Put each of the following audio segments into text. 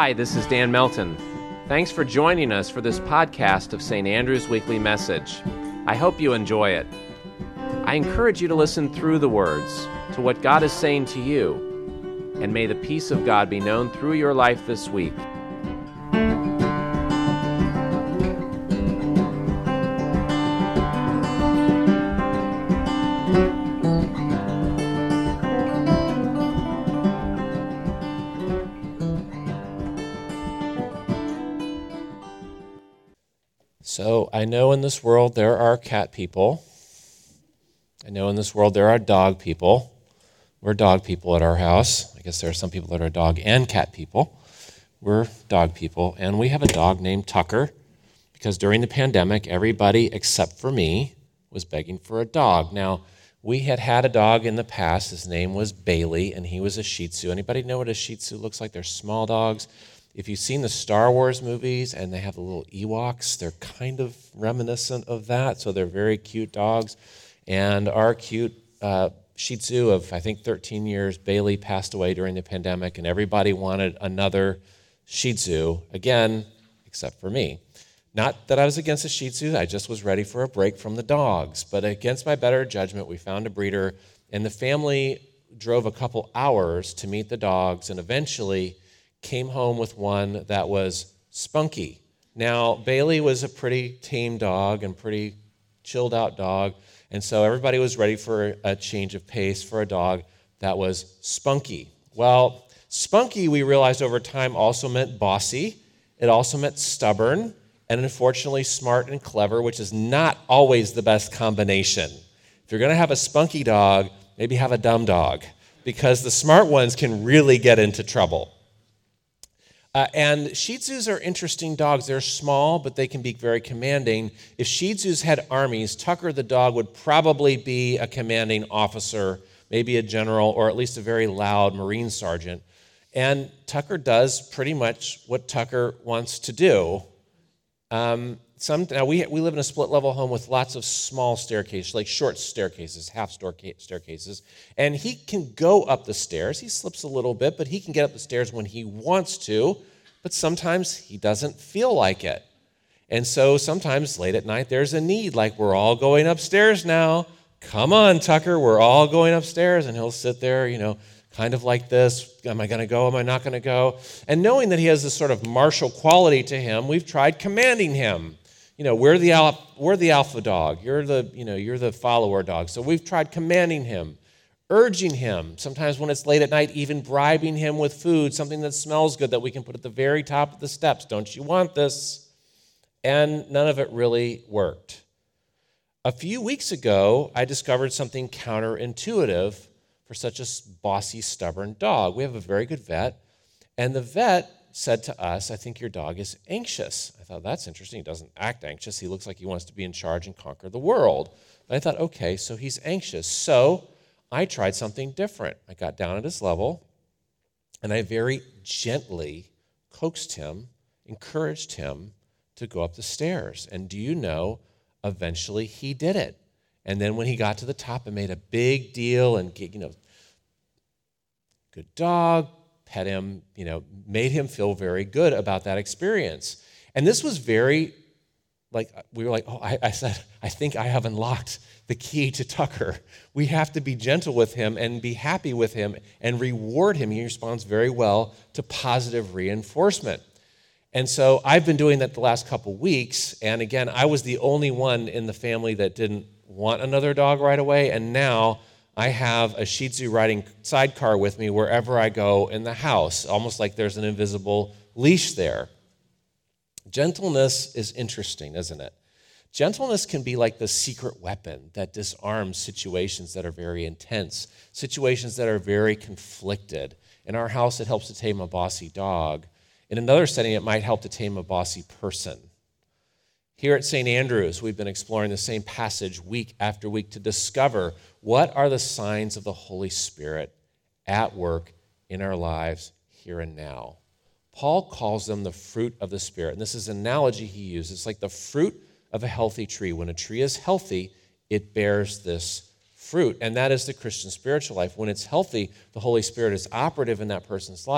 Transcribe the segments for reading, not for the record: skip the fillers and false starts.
Hi, this is Dan Melton. Thanks for joining us for this podcast of St. Andrew's Weekly Message. I hope you enjoy it. I encourage you to listen through the words to what God is saying to you, and may the peace of God be known through your life this week. So I know in this world there are cat people. I know in this world there are dog people. We're dog people at our house. I guess there are some people that are dog and cat people. We're dog people, and we have a dog named Tucker because during the pandemic, everybody except for me was begging for a dog. Now, we had a dog in the past. His name was Bailey, and he was a Shih Tzu. Anybody know what a Shih Tzu looks like? They're small dogs. If you've seen the Star Wars movies and they have the little Ewoks, they're kind of reminiscent of that, so they're very cute dogs. And our cute Shih Tzu of, I think, 13 years, Bailey, passed away during the pandemic, and everybody wanted another Shih Tzu, again, except for me. Not that I was against the Shih Tzu, I just was ready for a break from the dogs. But against my better judgment, we found a breeder, and the family drove a couple hours to meet the dogs, and eventually came home with one that was spunky. Now, Bailey was a pretty tame dog and pretty chilled out dog, and so everybody was ready for a change of pace for a dog that was spunky. Well, spunky, we realized over time, also meant bossy. It also meant stubborn, and unfortunately smart and clever, which is not always the best combination. If you're going to have a spunky dog, maybe have a dumb dog, because the smart ones can really get into trouble. And Shih Tzus are interesting dogs. They're small, but they can be very commanding. If Shih Tzus had armies, Tucker the dog would probably be a commanding officer, maybe a general, or at least a very loud Marine sergeant. And Tucker does pretty much what Tucker wants to do. Now we live in a split-level home with lots of small staircases, like short staircases, staircases. And he can go up the stairs. He slips a little bit, but he can get up the stairs when he wants to. But sometimes he doesn't feel like it. And so sometimes late at night there's a need, like we're all going upstairs now. Come on, Tucker, we're all going upstairs. And he'll sit there, kind of like this. Am I going to go? Am I not going to go? And knowing that he has this sort of martial quality to him, we've tried commanding him. We're the alpha dog. You're the follower dog. So we've tried commanding him, urging him. Sometimes when it's late at night, even bribing him with food, something that smells good that we can put at the very top of the steps. Don't you want this? And none of it really worked. A few weeks ago, I discovered something counterintuitive for such a bossy, stubborn dog. We have a very good vet, and the vet said to us, I think your dog is anxious. I thought, that's interesting. He doesn't act anxious. He looks like he wants to be in charge and conquer the world. But I thought, okay, so he's anxious. So I tried something different. I got down at his level, and I very gently coaxed him, encouraged him to go up the stairs. And do you know, eventually he did it. And then when he got to the top, I made a big deal and, good dog, pet him, made him feel very good about that experience. And this was we were like, I said, I think I have unlocked the key to Tucker. We have to be gentle with him and be happy with him and reward him. He responds very well to positive reinforcement. And so I've been doing that the last couple weeks. And again, I was the only one in the family that didn't want another dog right away. And now I have a Shih Tzu riding sidecar with me wherever I go in the house, almost like there's an invisible leash there. Gentleness is interesting, isn't it? Gentleness can be like the secret weapon that disarms situations that are very intense, situations that are very conflicted. In our house, it helps to tame a bossy dog. In another setting, it might help to tame a bossy person. Here at St. Andrew's, we've been exploring the same passage week after week to discover what are the signs of the Holy Spirit at work in our lives here and now. Paul calls them the fruit of the Spirit. And this is an analogy he uses. It's like the fruit of a healthy tree. When a tree is healthy, it bears this fruit. And that is the Christian spiritual life. When it's healthy, the Holy Spirit is operative in that person's life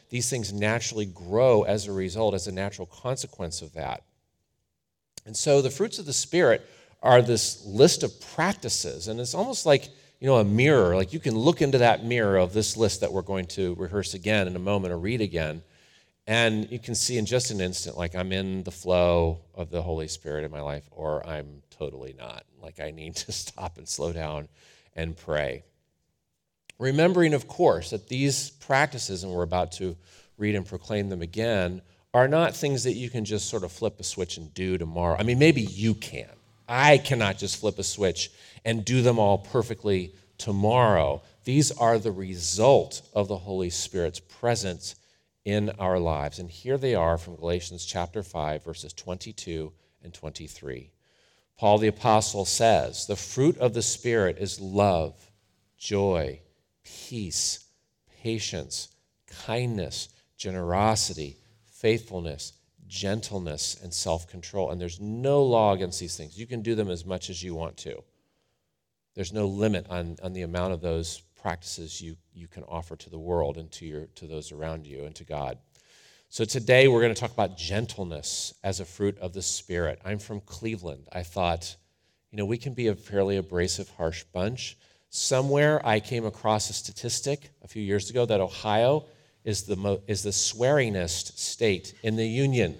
these things naturally grow as a result, as a natural consequence of that. And so the fruits of the Spirit are this list of practices, and it's almost like, a mirror. Like you can look into that mirror of this list that we're going to rehearse again in a moment or read again, and you can see in just an instant, like I'm in the flow of the Holy Spirit in my life, or I'm totally not. Like I need to stop and slow down and pray. Remembering, of course, that these practices, and we're about to read and proclaim them again, are not things that you can just sort of flip a switch and do tomorrow. I mean, maybe you can. I cannot just flip a switch and do them all perfectly tomorrow. These are the result of the Holy Spirit's presence in our lives. And here they are from Galatians chapter 5, verses 22 and 23. Paul the Apostle says, the fruit of the Spirit is love, joy, peace, patience, kindness, generosity, faithfulness, gentleness, and self-control. And there's no law against these things. You can do them as much as you want to. There's no limit on the amount of those practices you can offer to the world and to those around you and to God. So today we're going to talk about gentleness as a fruit of the Spirit. I'm from Cleveland. I thought, we can be a fairly abrasive, harsh bunch. Somewhere I came across a statistic a few years ago that Ohio is the swearingest state in the union.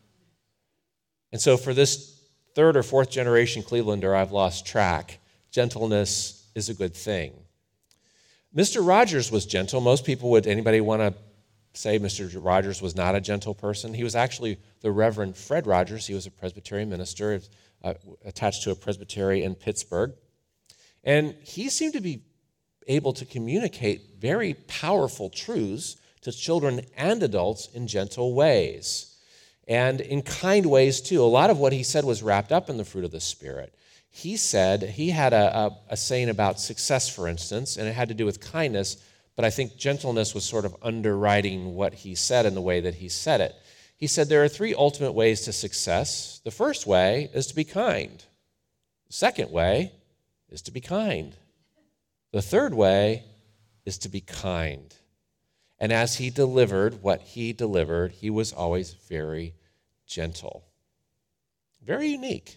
And so for this third or fourth generation Clevelander, I've lost track. Gentleness is a good thing. Mr. Rogers was gentle. Most people anybody want to say Mr. Rogers was not a gentle person? He was actually the Reverend Fred Rogers. He was a Presbyterian minister attached to a presbytery in Pittsburgh. And he seemed to be able to communicate very powerful truths to children and adults in gentle ways. And in kind ways, too. A lot of what he said was wrapped up in the fruit of the Spirit. He said, he had a saying about success, for instance, and it had to do with kindness, but I think gentleness was sort of underwriting what he said in the way that he said it. He said there are three ultimate ways to success. The first way is to be kind. The second way is to be kind. The third way is to be kind. And as he delivered what he delivered, he was always very gentle. Very unique.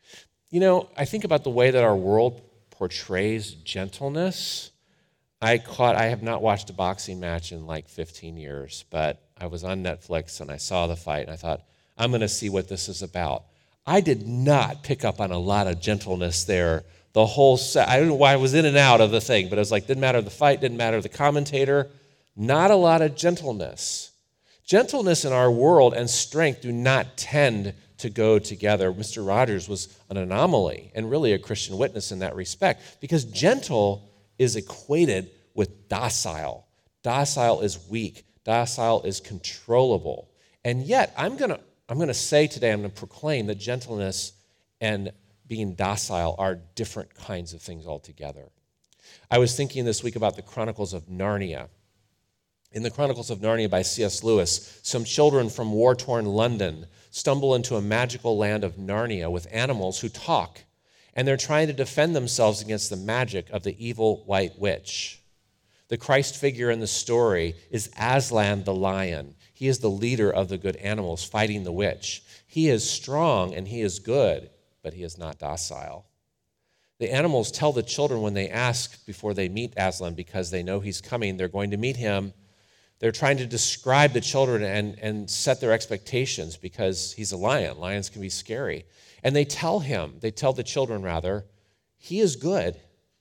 I think about the way that our world portrays gentleness. I have not watched a boxing match in like 15 years, but I was on Netflix and I saw the fight and I thought, I'm going to see what this is about. I did not pick up on a lot of gentleness there. The whole set, I don't know why I was in and out of the thing, but it was like, didn't matter the fight, didn't matter the commentator, not a lot of gentleness. Gentleness in our world and strength do not tend to go together. Mr. Rogers was an anomaly and really a Christian witness in that respect because gentle is equated with docile. Docile is weak. Docile is controllable. And yet, I'm going to say today, I'm going to proclaim that gentleness and being docile are different kinds of things altogether. I was thinking this week about the Chronicles of Narnia. In the Chronicles of Narnia by C.S. Lewis, some children from war-torn London stumble into a magical land of Narnia with animals who talk, and they're trying to defend themselves against the magic of the evil white witch. The Christ figure in the story is Aslan the lion. He is the leader of the good animals fighting the witch. He is strong and he is good, but he is not docile. The animals tell the children when they ask before they meet Aslan, because they know he's coming, they're going to meet him. They're trying to describe the children and set their expectations because he's a lion. Lions can be scary. And they tell the children rather, he is good.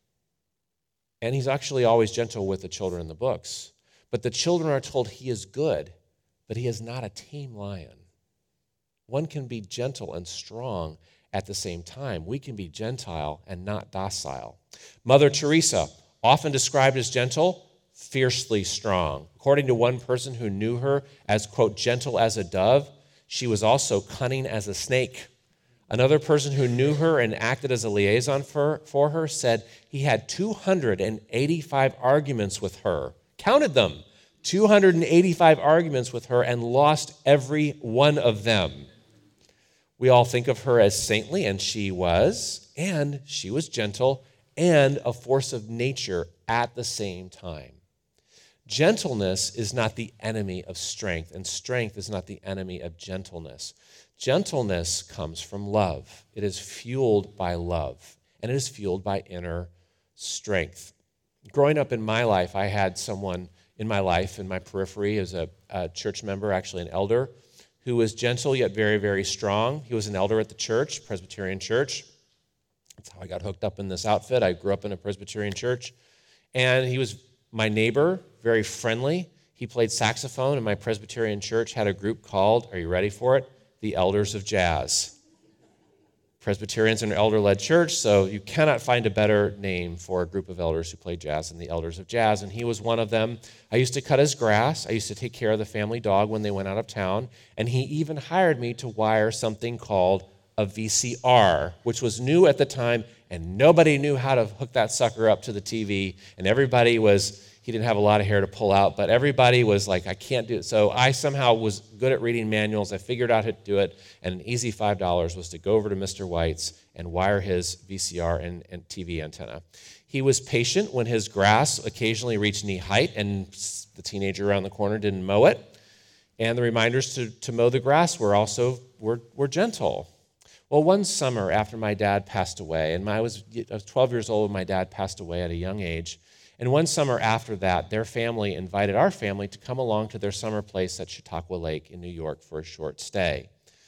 And he's actually always gentle with the children in the books. But the children are told he is good, but he is not a tame lion. One can be gentle and strong at the same time. We can be gentile and not docile. Mother Teresa, often described as gentle, fiercely strong. According to one person who knew her as, quote, gentle as a dove, she was also cunning as a snake. Another person who knew her and acted as a liaison for her said he had 285 arguments with her. Counted them. 285 arguments with her and lost every one of them. We all think of her as saintly, and she was gentle and a force of nature at the same time. Gentleness is not the enemy of strength, and strength is not the enemy of gentleness. Gentleness comes from love. It is fueled by love, and it is fueled by inner strength. Growing up in my life, I had someone in my life, in my periphery, as a church member, actually an elder, who was gentle yet very, very strong. He was an elder at the church, Presbyterian church. That's how I got hooked up in this outfit. I grew up in a Presbyterian church. And he was my neighbor, very friendly. He played saxophone, and my Presbyterian church had a group called, are you ready for it? The Elders of Jazz. Presbyterians are an elder-led church, so you cannot find a better name for a group of elders who play jazz than the Elders of Jazz, and he was one of them. I used to cut his grass. I used to take care of the family dog when they went out of town, and he even hired me to wire something called a VCR, which was new at the time, and nobody knew how to hook that sucker up to the TV, and he didn't have a lot of hair to pull out, but everybody was like, I can't do it. So I somehow was good at reading manuals. I figured out how to do it, and an easy $5 was to go over to Mr. White's and wire his VCR and TV antenna. He was patient when his grass occasionally reached knee height, and the teenager around the corner didn't mow it. And the reminders to mow the grass were gentle. Well, one summer after my dad passed away, and I was 12 years old when my dad passed away at a young age, and one summer after that, their family invited our family to come along to their summer place at Chautauqua Lake in New York for a short stay.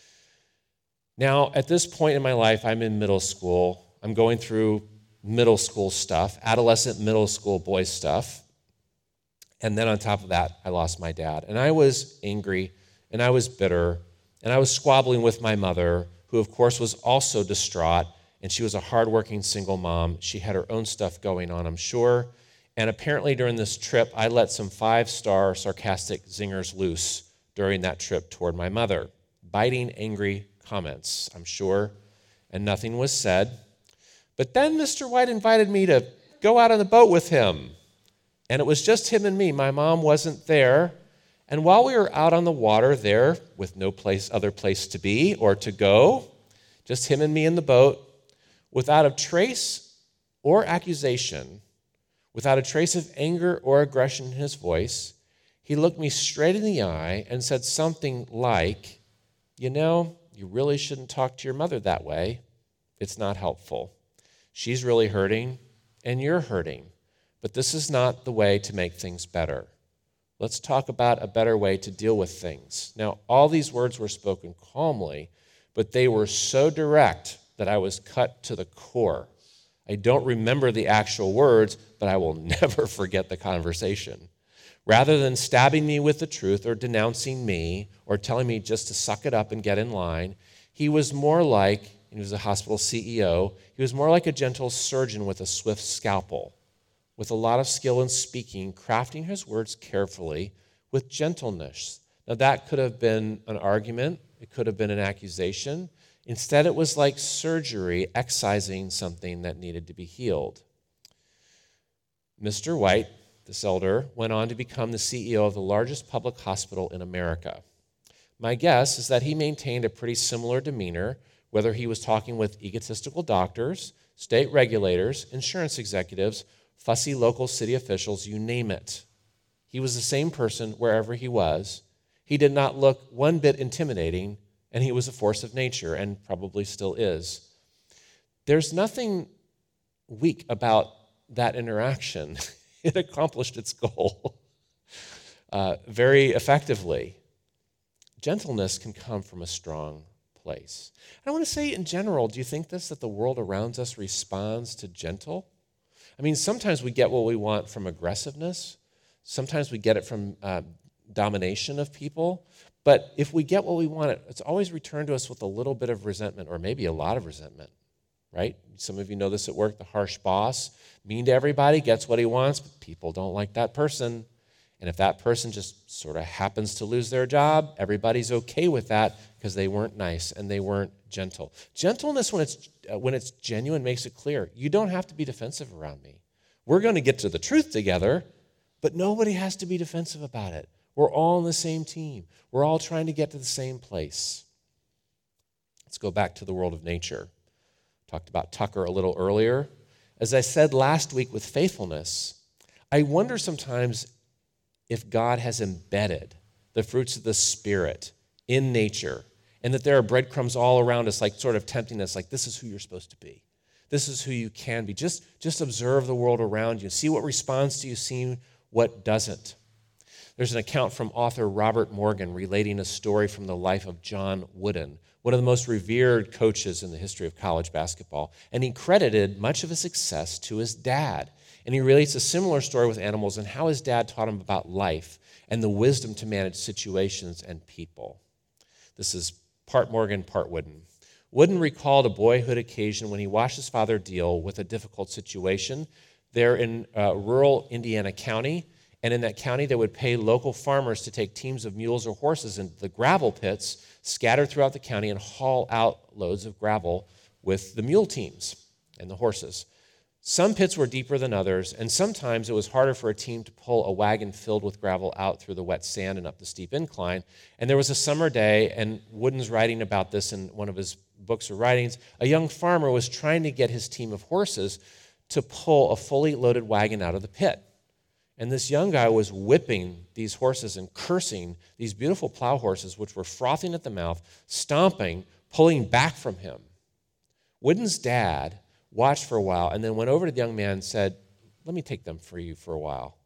Now, at this point in my life, I'm in middle school. I'm going through middle school stuff, adolescent middle school boy stuff. And then on top of that, I lost my dad. And I was angry, and I was bitter, and I was squabbling with my mother, who, of course, was also distraught, and she was a hardworking single mom. She had her own stuff going on, I'm sure. And apparently during this trip, I let some 5-star sarcastic zingers loose during that trip toward my mother. Biting, angry comments, I'm sure, and nothing was said. But then Mr. White invited me to go out on the boat with him. And it was just him and me. My mom wasn't there. And while we were out on the water there, with no other place to be or to go, just him and me in the boat, without a trace or accusation, without a trace of anger or aggression in his voice, he looked me straight in the eye and said something like, you really shouldn't talk to your mother that way. It's not helpful. She's really hurting, and you're hurting. But this is not the way to make things better. Let's talk about a better way to deal with things. Now, all these words were spoken calmly, but they were so direct that I was cut to the core. I don't remember the actual words, but I will never forget the conversation. Rather than stabbing me with the truth or denouncing me or telling me just to suck it up and get in line, he was more like, he was a hospital CEO, he was more like a gentle surgeon with a swift scalpel, with a lot of skill in speaking, crafting his words carefully with gentleness. Now that could have been an argument, it could have been an accusation. Instead, it was like surgery excising something that needed to be healed. Mr. White, this elder, went on to become the CEO of the largest public hospital in America. My guess is that he maintained a pretty similar demeanor, whether he was talking with egotistical doctors, state regulators, insurance executives, fussy local city officials, you name it. He was the same person wherever he was. He did not look one bit intimidating, and he was a force of nature, and probably still is. There's nothing weak about that interaction. It accomplished its goal very effectively. Gentleness can come from a strong place. And I want to say in general, do you think that the world around us responds to gentle? I mean, sometimes we get what we want from aggressiveness. Sometimes we get it from domination of people. But if we get what we want, it's always returned to us with a little bit of resentment or maybe a lot of resentment, right? Some of you know this at work, the harsh boss, mean to everybody, gets what he wants, but people don't like that person. And if that person just sort of happens to lose their job, everybody's okay with that because they weren't nice and they weren't gentle. Gentleness, when it's genuine, makes it clear. You don't have to be defensive around me. We're going to get to the truth together, but nobody has to be defensive about it. We're all on the same team. We're all trying to get to the same place. Let's go back to the world of nature. Talked about Tucker a little earlier. As I said last week with faithfulness, I wonder sometimes if God has embedded the fruits of the Spirit in nature, and that there are breadcrumbs all around us, like sort of tempting us, like this is who you're supposed to be. This is who you can be. Just observe the world around you. See what responds to you, see what doesn't. There's an account from author Robert Morgan relating a story from the life of John Wooden, one of the most revered coaches in the history of college basketball. And he credited much of his success to his dad. And he relates a similar story with animals and how his dad taught him about life and the wisdom to manage situations and people. This is part Morgan, part Wooden. Wooden recalled a boyhood occasion when he watched his father deal with a difficult situation there in rural Indiana County. And in that county, they would pay local farmers to take teams of mules or horses into the gravel pits scattered throughout the county and haul out loads of gravel with the mule teams and the horses. Some pits were deeper than others, and sometimes it was harder for a team to pull a wagon filled with gravel out through the wet sand and up the steep incline. And there was a summer day, and Wooden's writing about this in one of his books or writings. A young farmer was trying to get his team of horses to pull a fully loaded wagon out of the pit. And this young guy was whipping these horses and cursing these beautiful plow horses, which were frothing at the mouth, stomping, pulling back from him. Wooden's dad watched for a while and then went over to the young man and said, "Let me take them for you for a while."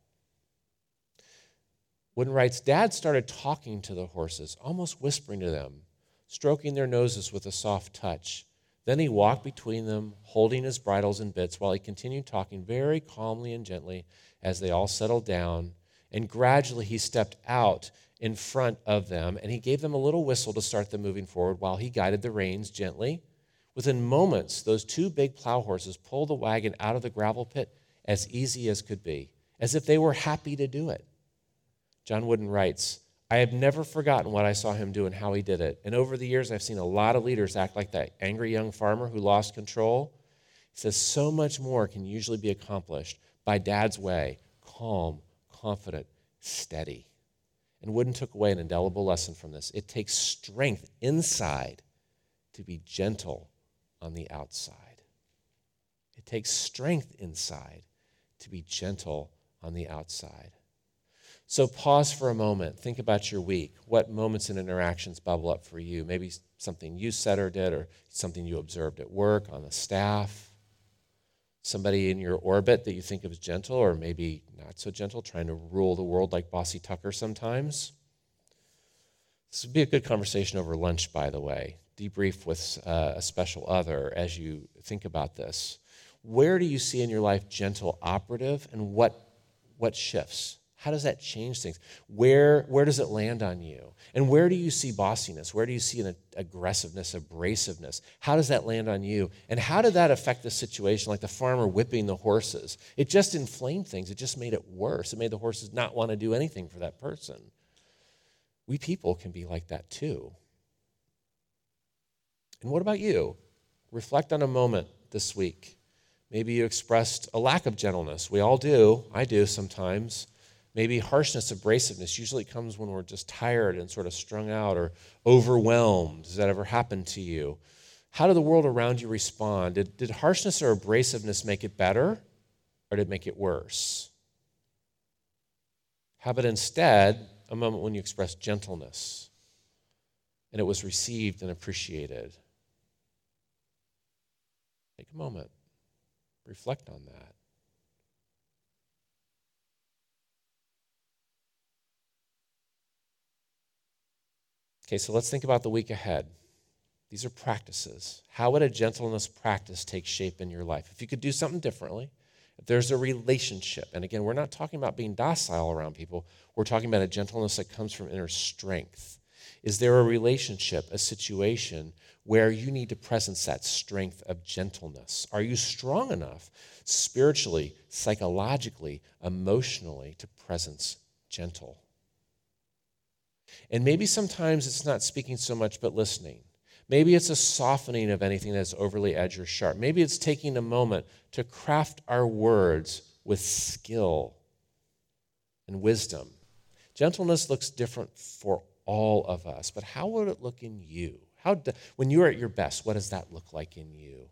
Wooden writes, Dad started talking to the horses, almost whispering to them, stroking their noses with a soft touch. Then he walked between them, holding his bridles and bits, while he continued talking very calmly and gently as they all settled down. And gradually he stepped out in front of them, and he gave them a little whistle to start them moving forward while he guided the reins gently. Within moments, those two big plow horses pulled the wagon out of the gravel pit as easy as could be, as if they were happy to do it. John Wooden writes, I have never forgotten what I saw him do and how he did it. And over the years, I've seen a lot of leaders act like that angry young farmer who lost control. He says so much more can usually be accomplished by Dad's way, calm, confident, steady. And Wooden took away an indelible lesson from this. It takes strength inside to be gentle on the outside. It takes strength inside to be gentle on the outside. So pause for a moment. Think about your week. What moments and interactions bubble up for you? Maybe something you said or did, or something you observed at work, on the staff. Somebody in your orbit that you think of as gentle, or maybe not so gentle, trying to rule the world like Bossy Tucker sometimes. This would be a good conversation over lunch, by the way. Debrief with a special other as you think about this. Where do you see in your life gentle operative, and what shifts? How does that change things? Where does it land on you? And where do you see bossiness? Where do you see an aggressiveness, abrasiveness? How does that land on you? And how did that affect the situation, like the farmer whipping the horses? It just inflamed things. It just made it worse. It made the horses not want to do anything for that person. We people can be like that too. And what about you? Reflect on a moment this week. Maybe you expressed a lack of gentleness. We all do. I do sometimes. Maybe harshness, abrasiveness usually comes when we're just tired and sort of strung out or overwhelmed. Does that ever happen to you? How did the world around you respond? Did harshness or abrasiveness make it better, or did it make it worse? How about instead a moment when you expressed gentleness and it was received and appreciated? Take a moment. Reflect on that. Okay, so let's think about the week ahead. These are practices. How would a gentleness practice take shape in your life? If you could do something differently, if there's a relationship, and again, we're not talking about being docile around people, we're talking about a gentleness that comes from inner strength. Is there a relationship, a situation where you need to presence that strength of gentleness? Are you strong enough spiritually, psychologically, emotionally to presence gentle? And maybe sometimes it's not speaking so much, but listening. Maybe it's a softening of anything that's overly edged or sharp. Maybe it's taking a moment to craft our words with skill and wisdom. Gentleness looks different for all of us, but how would it look in you? When you're at your best, what does that look like in you?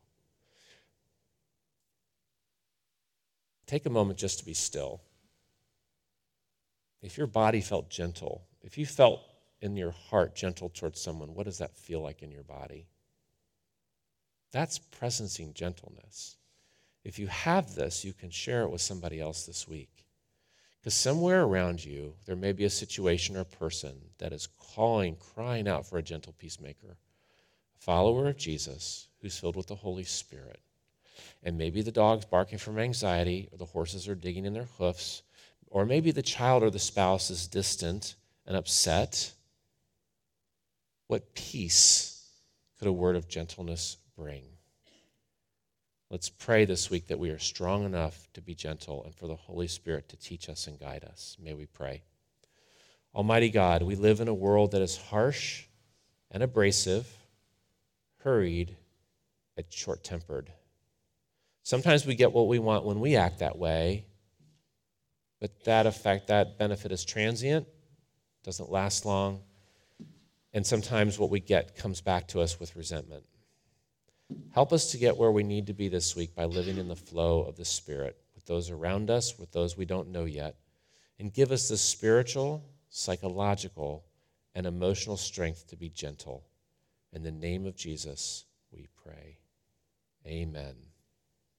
Take a moment just to be still. If your body felt gentle, if you felt in your heart gentle towards someone, what does that feel like in your body? That's presencing gentleness. If you have this, you can share it with somebody else this week. Because somewhere around you, there may be a situation or person that is crying out for a gentle peacemaker, a follower of Jesus who's filled with the Holy Spirit. And maybe the dog's barking from anxiety, or the horses are digging in their hoofs, or maybe the child or the spouse is distant and upset. What peace could a word of gentleness bring? Let's pray this week that we are strong enough to be gentle and for the Holy Spirit to teach us and guide us. May we pray. Almighty God, we live in a world that is harsh and abrasive, hurried, and short-tempered. Sometimes we get what we want when we act that way, but that benefit is transient, doesn't last long, and sometimes what we get comes back to us with resentment. Help us to get where we need to be this week by living in the flow of the Spirit with those around us, with those we don't know yet, and give us the spiritual, psychological, and emotional strength to be gentle. In the name of Jesus, we pray. Amen.